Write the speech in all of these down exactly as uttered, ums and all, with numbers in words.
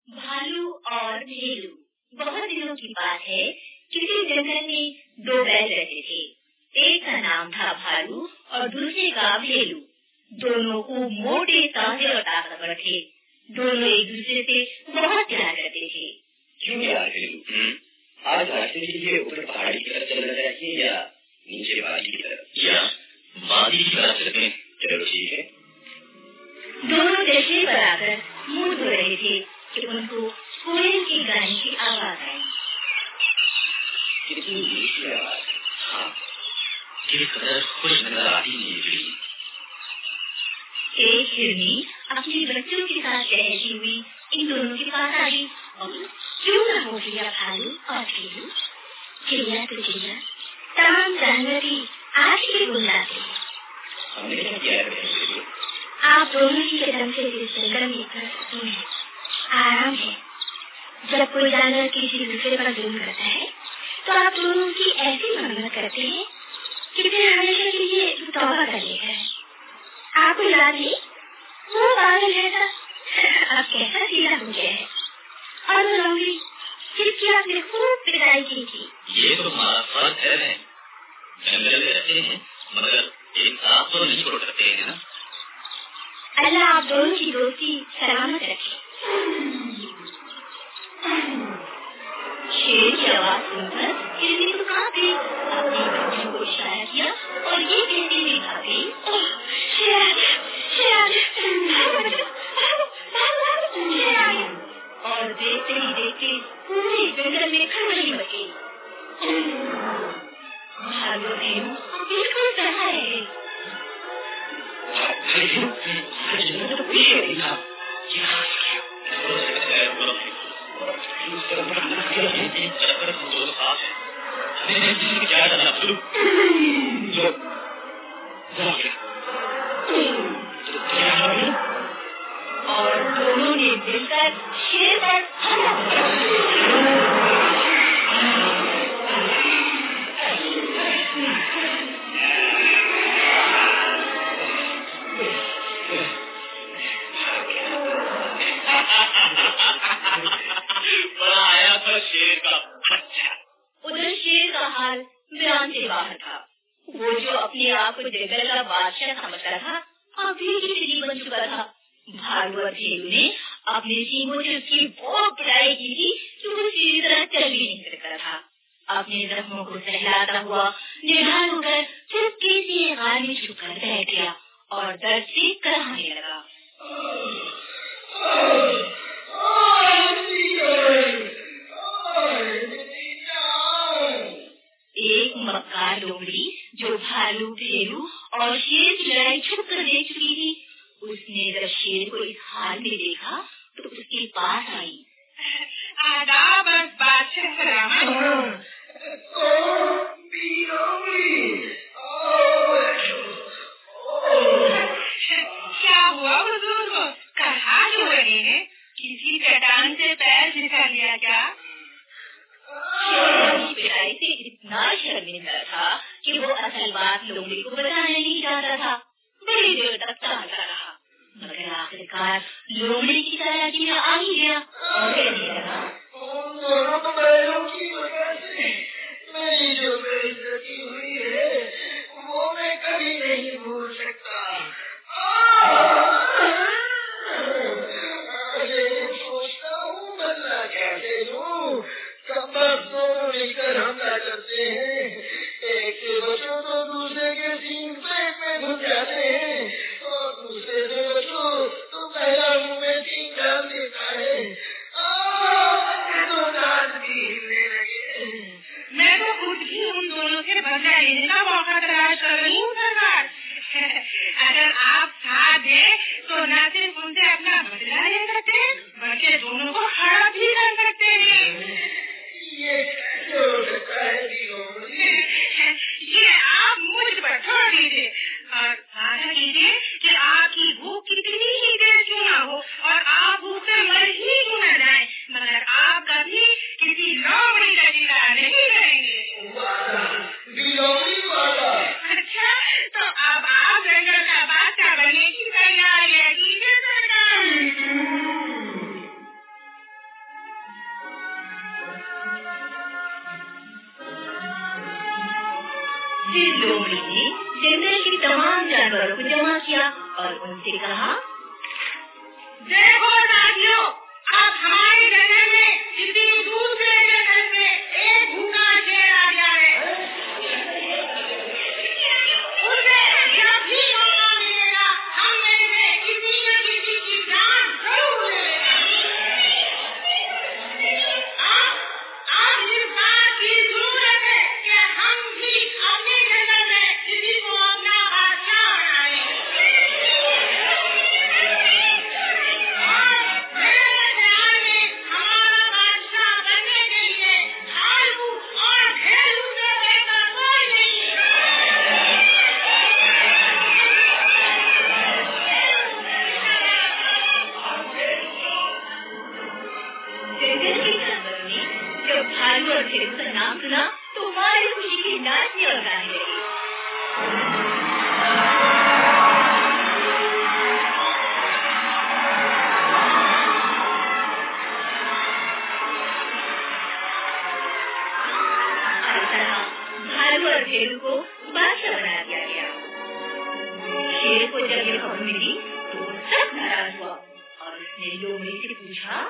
भालू और भेलू। बहुत दिनों की बात है, किसी जंगल में दो बैल रहते थे। एक का नाम था भालू और दूसरे का भेलू। दोनों खूब मोटे, ताजे और ताकतवर थे। दोनों एक दूसरे से बहुत प्यार करते थे। क्यों यार भेलू, आज रास्ते के लिए ऊपर पहाड़ी की तरफ चलना चाहिए या नीचे वादी की तरफ या वादी की तरफ चलते हैं? चलो ठीक है। दोनों जश्न पर आकर मुंह धो रहे थे कि उनको कोयल के गाने की आवाज आई। कितनी मीठी आवाज, हाँ, किस कदर खुश नजर आती है। एक हिरनी अपने बच्चों के साथ टहलती हुई इन दोनों के पास आई और क्यों न हो गया भालू और भेलू। चिड़िया तो चिड़िया, तमाम जानवर भी आज के बुलाते हैं। हमने क्या किया है? आप दोनों ही कदम से इस जंगल में करते हैं। आराम है। जब कोई जानवर किसी दूसरे पर जुल्म करता है तो आप दोनों की ऐसी मरम्मत करते हैं कि फिर हमेशा के लिए तौबा कर लेता है। आपको याद है वो पागल है था, अब कैसा सीधा हो गया है और वो लंबी जिसकी आपने खूब पिटाई की थी। ये तो हमारा फर्ज है। जंगल में रहते हैं मगर एक साथ तो नहीं छोड़ सकते हैं ना। अल्लाह आप दोनों की दोस्ती सलामत रखे। शेर की आवाज सुनकर हिरनी तो कांपी, अपने बच्चों को इशारा किया और ये कहते हुए भागी, शेर आ गया, शेर आ गया, शेर आ गया। और देखते ही देखते पूरे जंगल में खलबली मच गई। भालू भेलू बिल्कुल डरा रहे। तो कोई शेर नहीं था। क्या करना शुरू? और दोनों ने मिलकर शेर पर हमला किया। बड़ा आया था शेर का बच्चा। उधर शेर का हाल बयान से बाहर था। वो जो अपने आप को जंगल का बादशाह समझता था, अभी खिचड़ी बन चुका था। भालू और भेलू ने अपने सींगों से उसकी बहुत पिटाई की थी कि वो सीधी तरह चल भी नहीं सकता था। अपने जख्मों को सहलाता हुआ निढाल होकर चुपके से गाल में छुपकर बैठ गया और दर्द से कराहने लगा। एक मक्कार लोमड़ी जो भालू भेलू और शेर की लड़ाई छुप कर देख चुकी थी, उसने जब शेर को इस हाल में देखा तो उसके पास आई। आदाब बादशाह सलामत। क्या हुआ हुजूर को? कहाँ जो रहे हैं? किसी चट्टान से पैर फिसल लिया क्या? पिटाई से इतना शर्मिंदा था कि वो असल बात लोमड़ी को बताने नहीं चाहता था। बड़ी देर तक टालता रहा, मगर आखिरकार लोमड़ी की चालाकी में आ ही गया और कहने लगा, दोनों बैलों की वजह से मेरी जो बेइज्जती हुई है वो मैं कभी नहीं भूल सकता। सोचता हूँ बदला कैसे लूँ। सब दोनों मिलकर हमला करते हैं, एक से बचो तो दूसरे के सींग पेट में घुस जाते हैं और दूसरे से बचो तो पहला मुंह में सींग डाल देता है। तो दांत भी हिलने लगे। मैं तो खुद भी उन दोनों से बदला लेने का मौका तलाश कर रही हूँ सरकार। अगर आप साथ हैं तो न सिर्फ उनसे अपना बदला ले सकते हैं बल्कि दोनों को हड़प भी कर सकते हैं। ये कैसे हो सकता है? ये आप मुझ पर छोड़ दीजिए और वादा कीजिए कि आपकी भूख कितनी ही देर क्यों न हो और आप भूख से मर ही क्यों न जाए, मगर आप कभी किसी लोमड़ी का शिकार नहीं करेंगे। अच्छा, तो अब आप जंगल का बादशाह बनने की तैयारी कीजिए सरकार। फिर लोमड़ी ने जंगल के तमाम जानवरों को जमा किया और उनसे कहा, देखो साथियों, अब हमारे जंगल में किसी दूसरे जंगल में एक भूखा शेर आ जाए, उसे जब भी मौका मिलेगा हम में से किसी न किसी की जान जरूर लेगा। अब अब इस बात की जरूरत है कि हम भी अपने जंगल में किसी को अपना बादशाह बनाएं। भालू और शेर का नाम सुना तो मारे खुशी के नाचने और गाने लगे। इस तरह भालू और शेर को बादशाह बना दिया गया। शेर को जब ये खबर मिली तो वो सब नाराज हुआ और उसने लोमड़ी से पूछा,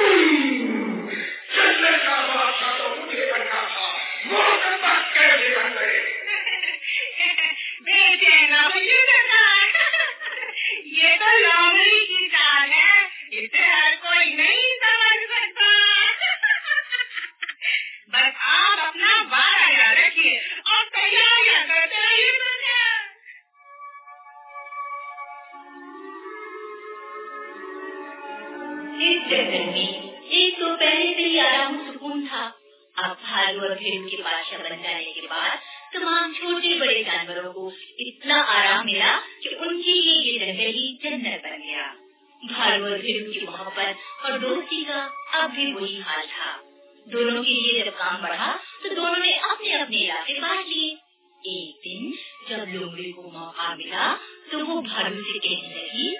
ये तो लोमड़ी की चाल है, इसे हर कोई नहीं समझ सकता। बस आप अपना वारा याद रखिए और तैयारियां करते रहिए। इस जंगल में एक तो पहले से ही आराम सुकून था। अब भालू और शेर के बादशाह बन जाने के बाद तमाम छोटे बड़े जानवरों को इतना आराम मिला कि उनके लिए ये जंगल ही जन्नत बन गया। भालू और शेर की मोहब्बत और दोस्ती का अब भी वही हाल था। दोनों के लिए जब काम बढ़ा तो दोनों ने अपने अपने इलाके बांट लिए। एक दिन जब लोमड़ी को मौका मिला तो वो भालू से कहने लगी,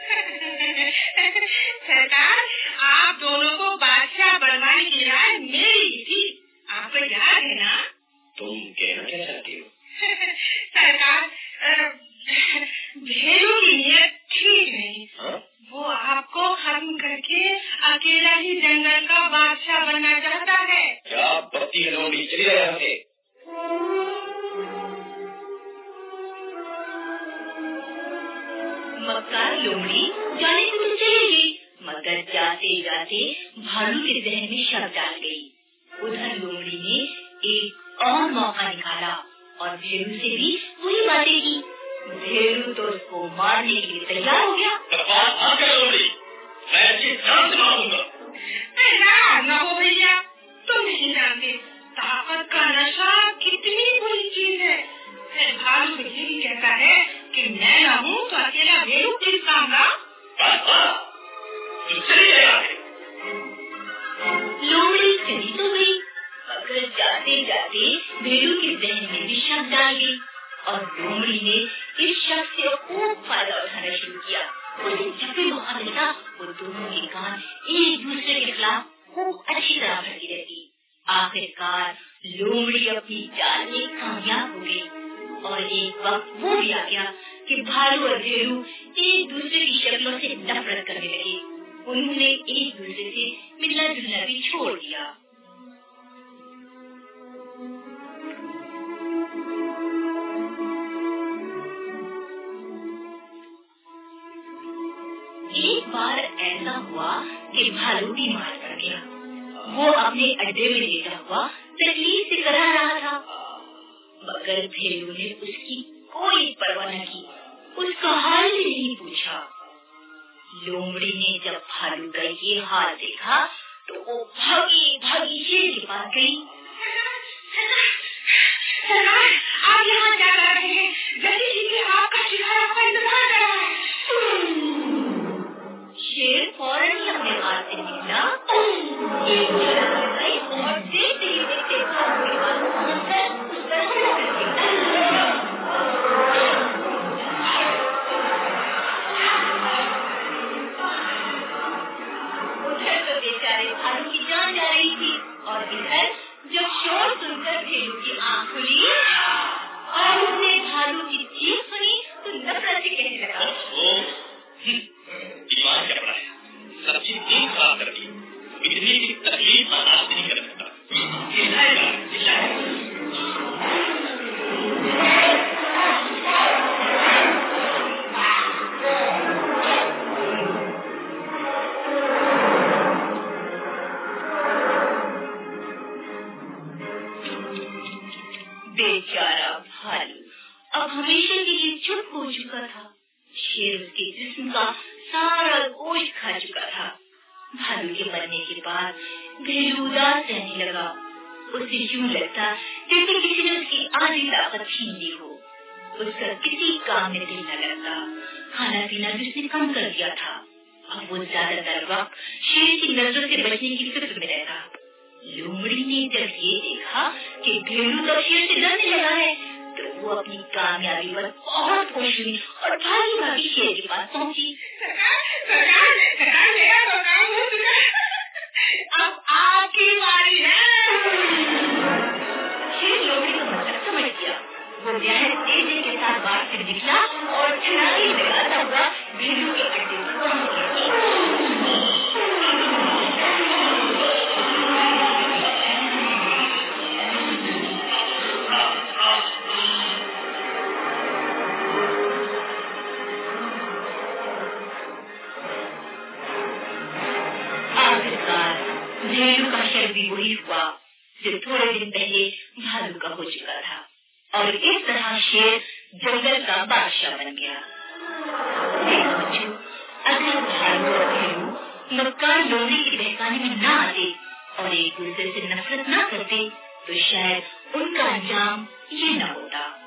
सरकार, आप दोनों को बादशाह बनवाने की राय मेरी थी, आपको याद है ना? तुम कहना क्या चाहती हो? सरकार, भेड़ों की नीयत ठीक नहीं। हा? वो आपको खत्म करके अकेला ही जंगल का बादशाह बनना चाहता है। क्या बत्ती है लोमड़ी, चली जाए यहाँ से। मक्कार लोमड़ी जाने को तो चली गई, मगर जाते जाते भालू के जहन में शक डाल गई। उधर लोमड़ी ने एक और मौका निकाला और भेड़ू से भी वही बातें की। भेड़ू तो उसको मारने के लिए तैयार हो गया। लोमड़ी, मैं अच्छी जान से मारूंगा। ना हो भैया, तुम नहीं जानते ताकत का नशा कितनी बुरी चीज है। भालू ये भी कहता है कि मैं ना हूँ तो अकेला भेड़ू किस काम का। लोमड़ी चली तो गई, मगर जाते जाते भेड़ू के जहन में भी शक डाल गई और लोमड़ी ने इस शक से खूब फायदा उठाना शुरू किया। उसे जब भी मौका मिलता वो दोनों के कान एक दूसरे के खिलाफ खूब अच्छी तरह भरती रहती। आखिरकार लोमड़ी अपनी चाल में कामयाब हो गई और एक वक्त वो भी आ गया कि भालू और भेड़ू एक दूसरे की शक्लों से नफरत करने लगे। उन्होंने एक दूसरे से मिलना जुलना भी छोड़ दिया। एक बार ऐसा हुआ कि भालू बीमार पड़ गया। वो अपने अड्डे में लेटा हुआ तकलीफ से करा रहा था, मगर भेड़ू ने उसकी कोई परवाह न की, उसका हाल भी नहीं पूछा। लोमड़ी ने जब भालू का ये हाल देखा तो वो भागी भागी शेर के पास गई। सरकार, आप यहाँ जा रहे हैं, जल्दी कीजिए, आपका शिकार आपका इंतजार कर रहा है। शेर फौरन ही अपने हाथ से निकला, एक झलक लगाई और देखते ही देखते भालू के पास पहुंचकर उस पर हमला कर दिया। उधर तो बेचारे भालू की जान जा रही थी और इधर जब शोर सुनकर भेड़ू की आंख खुली और उसने भालू की चीख सुनी तो नफरत से कहने लगा, दिमाग क्या पड़ा है, सब चीज ठीक खराब कर दी, इतनी की तकलीफ बर्दाश्त नहीं कर सकता। बेचारा भालू अब हमेशा के लिए चुप हो चुका था। शेर उसके जिस्म का सारा गोश्त खा चुका था। भालू के मरने के बाद भेड़ू उदास रहने लगा। उसे यूं लगता जैसे किसी ने उसकी आधी ताकत छीन ली हो। उसका किसी काम में दिल न लगता। खाना पीना भी उसने कम कर दिया था। अब वो ज्यादातर वक्त शेर की नजरों से बचने की फिक्र में रहता। लोमड़ी ने जब ये देखा कि भेड़ू तो शेर से डरने लगा है, तो वो अपनी कामयाबी पर बहुत खुश हुई और भागी भागी शेर के पास पहुंची। अब आपकी बारी है। शेर लोमड़ी का मतलब समझ गया। वो बेहद तेजी के साथ बाहर से निकला और छलांगे लगाता हुआ भेड़ू के अड्डे पर पहुंच गया। भेड़ू का शर भी वही हुआ जो थोड़े दिन पहले भालू का हो चुका था और इस तरह शेर जंगल का बादशाह बन गया। बच्चों, अगर भालू और भेड़ू मक्कार लोमड़ी के बहकाने में न आते और एक दूसरे से नफरत न करते तो शायद उनका अंजाम ये न होता।